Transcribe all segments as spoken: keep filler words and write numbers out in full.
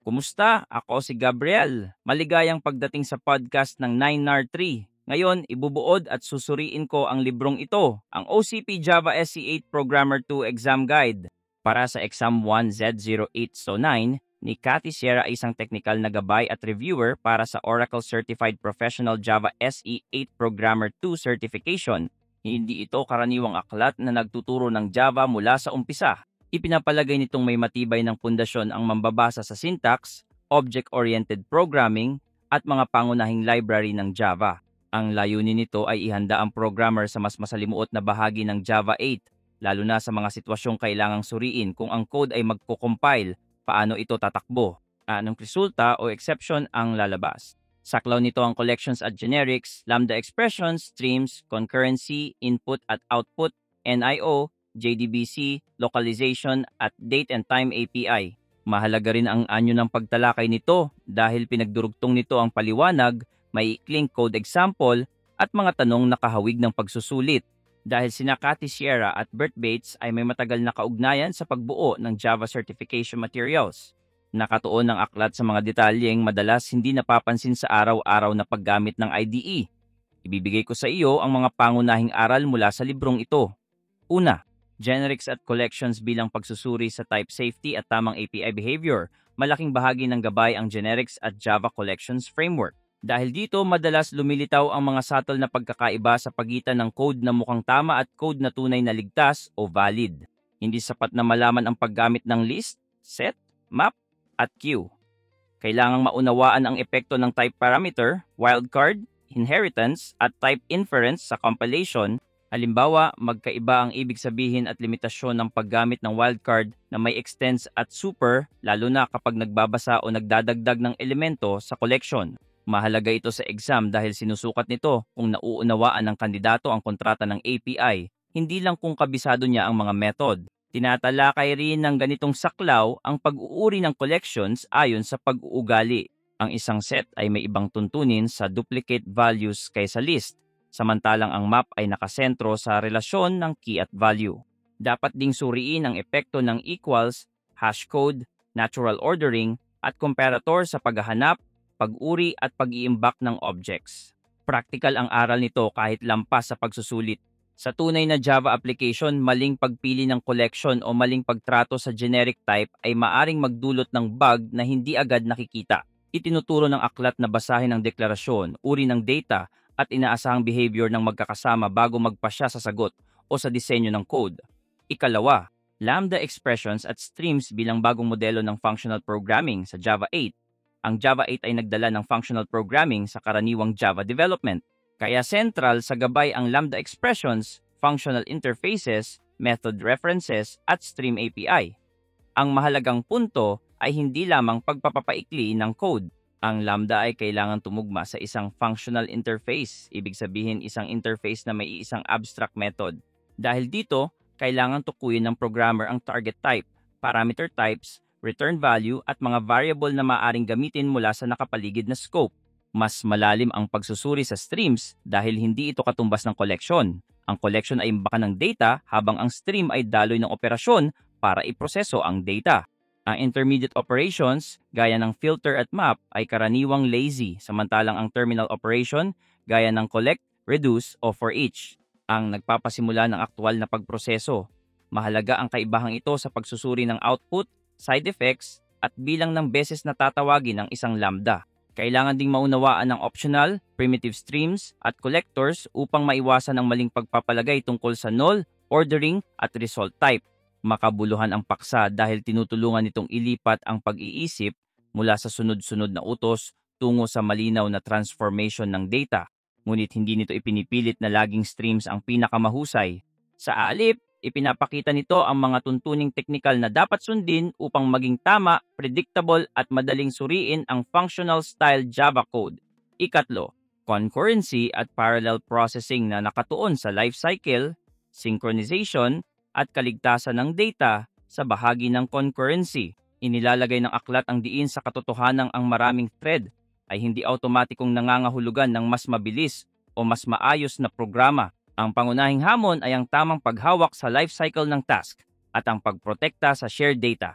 Kumusta? Ako si Gabriel. Maligayang pagdating sa podcast ng nine R three. Ngayon, ibubuod at susuriin ko ang librong ito, ang O C P Java S C eight Programmer two Exam Guide. Para sa Exam one Z zero eight zero nine, ni Cathy Sierra ay isang technical na gabay at reviewer para sa Oracle Certified Professional Java S E eight Programmer two Certification. Hindi ito karaniwang aklat na nagtuturo ng Java mula sa umpisa. Ipinapalagay nitong may matibay ng pundasyon ang mambabasa sa syntax, object-oriented programming, at mga pangunahing library ng Java. Ang layunin nito ay ihanda ang programmer sa mas masalimuot na bahagi ng Java eight, lalo na sa mga sitwasyong kailangang suriin kung ang code ay magko-compile, paano ito tatakbo, anong resulta o exception ang lalabas. Saklaw nito ang collections at generics, lambda expressions, streams, concurrency, input at output, N I O, J D B C, localization, at date and time A P I. Mahalaga rin ang anyo ng pagtalakay nito dahil pinagdurugtong nito ang paliwanag, may ikling code example, at mga tanong na kahawig ng pagsusulit. Dahil sina Cathy Sierra at Bert Bates ay may matagal na kaugnayan sa pagbuo ng Java certification materials. Nakatuon ang aklat sa mga detalyeng madalas hindi napapansin sa araw-araw na paggamit ng I D E. Ibibigay ko sa iyo ang mga pangunahing aral mula sa librong ito. Una, generics at collections bilang pagsusuri sa type safety at tamang A P I behavior. Malaking bahagi ng gabay ang generics at Java Collections Framework. Dahil dito, madalas lumilitaw ang mga subtle na pagkakaiba sa pagitan ng code na mukhang tama at code na tunay na ligtas o valid. Hindi sapat na malaman ang paggamit ng list, set, map, at queue. Kailangang maunawaan ang epekto ng type parameter, wildcard, inheritance, at type inference sa compilation. Halimbawa, magkaiba ang ibig sabihin at limitasyon ng paggamit ng wildcard na may extends at super, lalo na kapag nagbabasa o nagdadagdag ng elemento sa collection. Mahalaga ito sa exam dahil sinusukat nito kung nauunawaan ng kandidato ang kontrata ng A P I, hindi lang kung kabisado niya ang mga method. Tinatalakay rin ng ganitong saklaw ang pag-uuri ng collections ayon sa pag-uugali. Ang isang set ay may ibang tuntunin sa duplicate values kaysa list, samantalang ang map ay nakasentro sa relasyon ng key at value. Dapat ding suriin ang epekto ng equals, hashcode, natural ordering, at comparator sa paghahanap, pag-uri at pag-iimbak ng objects. Practical ang aral nito kahit lampas sa pagsusulit. Sa tunay na Java application, maling pagpili ng collection o maling pagtrato sa generic type ay maaring magdulot ng bug na hindi agad nakikita. Itinuturo ng aklat na basahin ang deklarasyon, uri ng data, at inaasahang behavior ng magkakasama bago magpasya sa sagot o sa disenyo ng code. Ikalawa, lambda expressions at streams bilang bagong modelo ng functional programming sa Java eight. Ang Java eight ay nagdala ng functional programming sa karaniwang Java development. Kaya central sa gabay ang lambda expressions, functional interfaces, method references, at stream A P I. Ang mahalagang punto ay hindi lamang pagpapapaikli ng code. Ang lambda ay kailangan tumugma sa isang functional interface, ibig sabihin isang interface na may isang abstract method. Dahil dito, kailangan tukuyin ng programmer ang target type, parameter types, return value at mga variable na maaaring gamitin mula sa nakapaligid na scope. Mas malalim ang pagsusuri sa streams dahil hindi ito katumbas ng collection. Ang collection ay imbakan ng data habang ang stream ay daloy ng operasyon para iproseso ang data. Ang intermediate operations, gaya ng filter at map, ay karaniwang lazy, samantalang ang terminal operation, gaya ng collect, reduce, o for each, ang nagpapasimula ng aktwal na pagproseso. Mahalaga ang kaibahang ito sa pagsusuri ng output, side effects, at bilang ng beses na tatawagin ng isang lambda. Kailangan ding maunawaan ng optional, primitive streams, at collectors upang maiwasan ang maling pagpapalagay tungkol sa null, ordering, at result type. Makabuluhan ang paksa dahil tinutulungan nitong ilipat ang pag-iisip mula sa sunod-sunod na utos tungo sa malinaw na transformation ng data. Ngunit hindi nito ipinipilit na laging streams ang pinakamahusay. Sa alip, ipinapakita nito ang mga tuntuning teknikal na dapat sundin upang maging tama, predictable at madaling suriin ang functional style Java code. Ikatlo, concurrency at parallel processing na nakatuon sa lifecycle, synchronization, at kaligtasan ng data sa bahagi ng concurrency. Inilalagay ng aklat ang diin sa katotohanang ang maraming thread ay hindi automatikong nangangahulugan ng mas mabilis o mas maayos na programa. Ang pangunahing hamon ay ang tamang paghawak sa lifecycle ng task at ang pagprotekta sa shared data.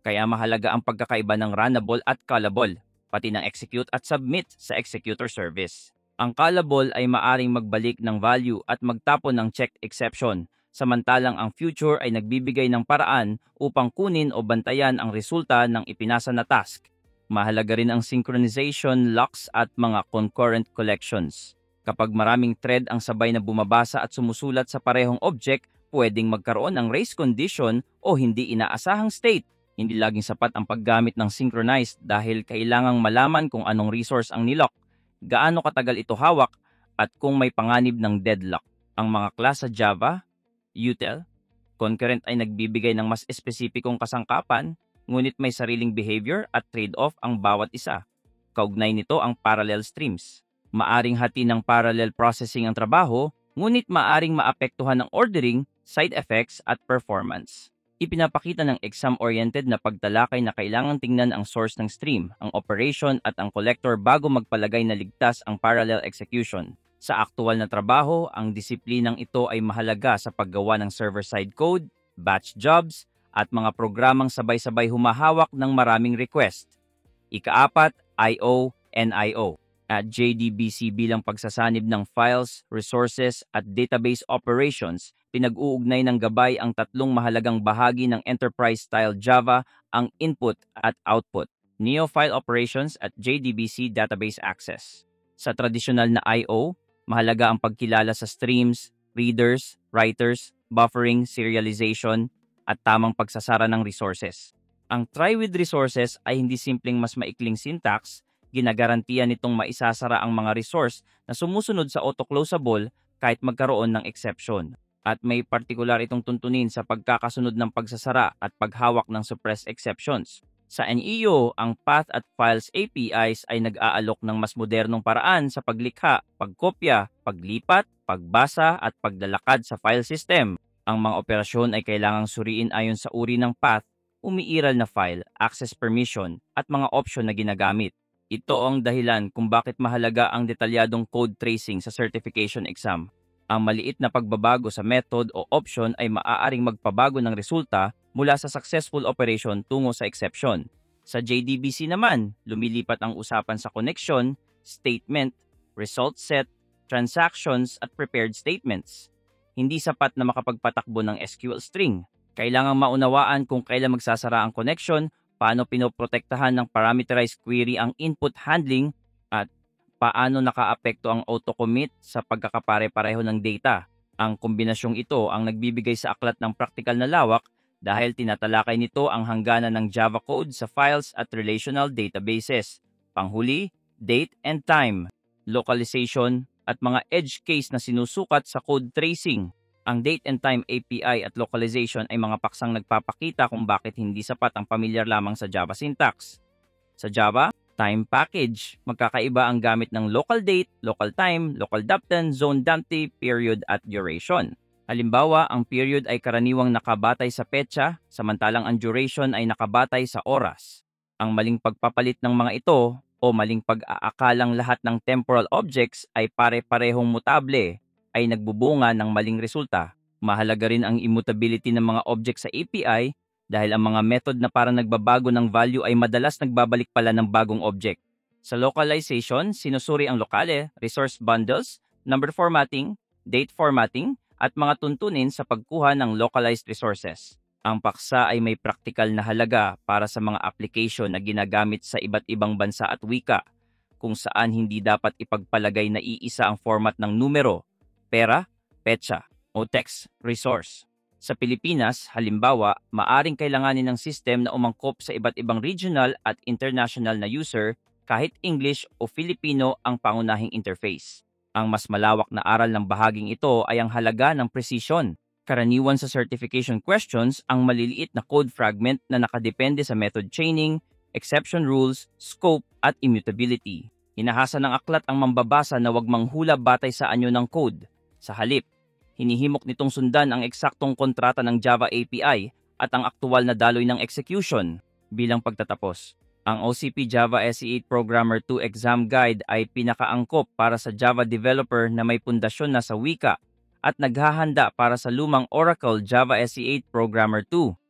Kaya mahalaga ang pagkakaiba ng runnable at callable, pati ng execute at submit sa executor service. Ang callable ay maaring magbalik ng value at magtapon ng checked exception, samantalang ang future ay nagbibigay ng paraan upang kunin o bantayan ang resulta ng ipinasa na task. Mahalaga rin ang synchronization, locks at mga concurrent collections. Kapag maraming thread ang sabay na bumabasa at sumusulat sa parehong object, pwedeng magkaroon ng race condition o hindi inaasahang state. Hindi laging sapat ang paggamit ng synchronized dahil kailangang malaman kung anong resource ang nilock, gaano katagal ito hawak, at kung may panganib ng deadlock. Ang mga class sa Java, util, concurrent ay nagbibigay ng mas espesipikong kasangkapan, ngunit may sariling behavior at trade-off ang bawat isa. Kaugnay nito ang parallel streams. Maaring hati ng parallel processing ang trabaho, ngunit maaring maapektuhan ng ordering, side effects at performance. Ipinapakita ng exam-oriented na pagtalakay na kailangang tingnan ang source ng stream, ang operation at ang collector bago magpalagay na ligtas ang parallel execution. Sa aktual na trabaho, ang disiplinang ito ay mahalaga sa paggawa ng server-side code, batch jobs, at mga programang sabay-sabay humahawak ng maraming request. Ikaapat, I O N I O. At J D B C bilang pagsasanib ng files, resources at database operations, pinag-uugnay ng gabay ang tatlong mahalagang bahagi ng enterprise-style Java, ang input at output, Neo-file operations at J D B C database access. Sa tradisyonal na I O, mahalaga ang pagkilala sa streams, readers, writers, buffering, serialization, at tamang pagsasara ng resources. Ang try with resources ay hindi simpleng mas maikling syntax, ginagarantiya nitong maisasara ang mga resource na sumusunod sa auto-closable kahit magkaroon ng exception. At may partikular itong tuntunin sa pagkakasunod ng pagsasara at paghawak ng suppressed exceptions. Sa N E O, ang Path at Files A P Is ay nag-aalok ng mas modernong paraan sa paglikha, pagkopya, paglipat, pagbasa at paglalakad sa file system. Ang mga operasyon ay kailangang suriin ayon sa uri ng path, umiiral na file, access permission, at mga option na ginagamit. Ito ang dahilan kung bakit mahalaga ang detalyadong code tracing sa certification exam. Ang maliit na pagbabago sa method o option ay maaaring magpabago ng resulta mula sa successful operation tungo sa exception. Sa J D B C naman, lumilipat ang usapan sa connection, statement, result set, transactions at prepared statements. Hindi sapat na makapagpatakbo ng S Q L string. Kailangang maunawaan kung kailan magsasara ang connection, paano pinoprotektahan ng parameterized query ang input handling, at paano nakaapekto ang auto-commit sa pagkakapare-pareho ng data. Ang kombinasyong ito ang nagbibigay sa aklat ng praktikal na lawak dahil tinatalakay nito ang hangganan ng Java code sa files at relational databases. Panghuli, date and time, localization, at mga edge case na sinusukat sa code tracing. Ang date and time A P I at localization ay mga paksang nagpapakita kung bakit hindi sapat ang pamilyar lamang sa Java syntax. Sa Java, time package, magkakaiba ang gamit ng local date, local time, local dapton, zone dumpty, period at duration. Halimbawa, ang period ay karaniwang nakabatay sa petsa, samantalang ang duration ay nakabatay sa oras. Ang maling pagpapalit ng mga ito o maling pag-aakalang lahat ng temporal objects ay pare-parehong mutable ay nagbubunga ng maling resulta. Mahalaga rin ang immutability ng mga object sa A P I dahil ang mga method na parang nagbabago ng value ay madalas nagbabalik pala ng bagong object. Sa localization, sinusuri ang lokale, resource bundles, number formatting, date formatting, at mga tuntunin sa pagkuha ng localized resources. Ang paksa ay may praktikal na halaga para sa mga application na ginagamit sa iba't ibang bansa at wika, kung saan hindi dapat ipagpalagay na iisa ang format ng numero, pera, petsa, o text resource. Sa Pilipinas, halimbawa, maaring kailanganin ng system na umangkop sa iba't ibang regional at international na user kahit English o Filipino ang pangunahing interface. Ang mas malawak na aral ng bahaging ito ay ang halaga ng precision. Karaniwan sa certification questions ang maliliit na code fragment na nakadepende sa method chaining, exception rules, scope, at immutability. Hinahasa ng aklat ang mambabasa na huwag manghula batay sa anyo ng code. Sa halip, hinihimok nitong sundan ang eksaktong kontrata ng Java A P I at ang aktual na daloy ng execution. Bilang pagtatapos, ang O C P Java S E eight Programmer two Exam Guide ay pinakaangkop para sa Java developer na may pundasyon na sa wika at naghahanda para sa lumang Oracle Java S E eight Programmer two.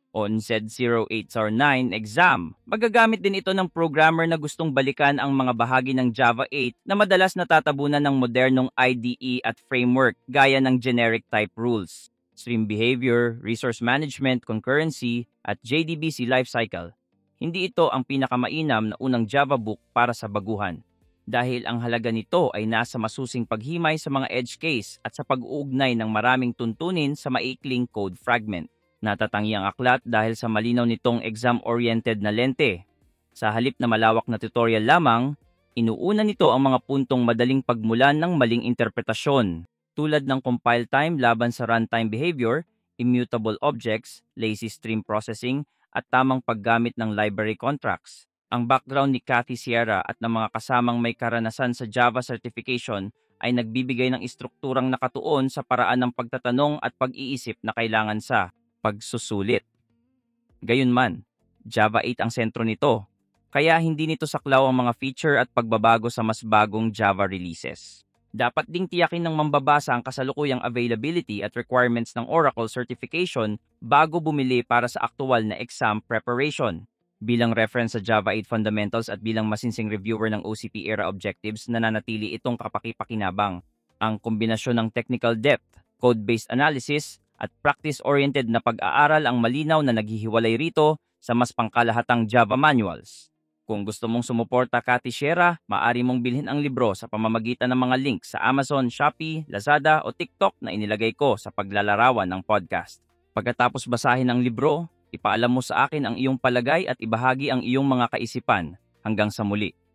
O N Z zero eight or nine exam. Magagamit din ito ng programmer na gustong balikan ang mga bahagi ng Java eight na madalas natatabunan ng modernong I D E at framework gaya ng generic type rules, stream behavior, resource management, concurrency, at J D B C lifecycle. Hindi ito ang pinakamainam na unang Java book para sa baguhan, dahil ang halaga nito ay nasa masusing paghimay sa mga edge case at sa pag-uugnay ng maraming tuntunin sa maikling code fragment. Natatangi ang aklat dahil sa malinaw nitong exam-oriented na lente. Sa halip na malawak na tutorial lamang, inuuna nito ang mga puntong madaling pagmulan ng maling interpretasyon, tulad ng compile time laban sa runtime behavior, immutable objects, lazy stream processing, at tamang paggamit ng library contracts. Ang background ni Cathy Sierra at ng mga kasamang may karanasan sa Java certification ay nagbibigay ng istrukturang nakatuon sa paraan ng pagtatanong at pag-iisip na kailangan sa pagsusulit. Gayunman, Java eight ang sentro nito, kaya hindi nito saklaw ang mga feature at pagbabago sa mas bagong Java releases. Dapat ding tiyakin ng mambabasa ang kasalukuyang availability at requirements ng Oracle certification bago bumili para sa aktual na exam preparation. Bilang reference sa Java eight fundamentals at bilang masinsing reviewer ng O C P era objectives, nananatili itong kapakipakinabang. Ang kombinasyon ng technical depth, code-based analysis, at practice-oriented na pag-aaral ang malinaw na naghihiwalay rito sa mas pangkalahatang Java manuals. Kung gusto mong sumuporta Cathy Sierra, maaari mong bilhin ang libro sa pamamagitan ng mga link sa Amazon, Shopee, Lazada o TikTok na inilagay ko sa paglalarawan ng podcast. Pagkatapos basahin ang libro, ipaalam mo sa akin ang iyong palagay at ibahagi ang iyong mga kaisipan. Hanggang sa muli.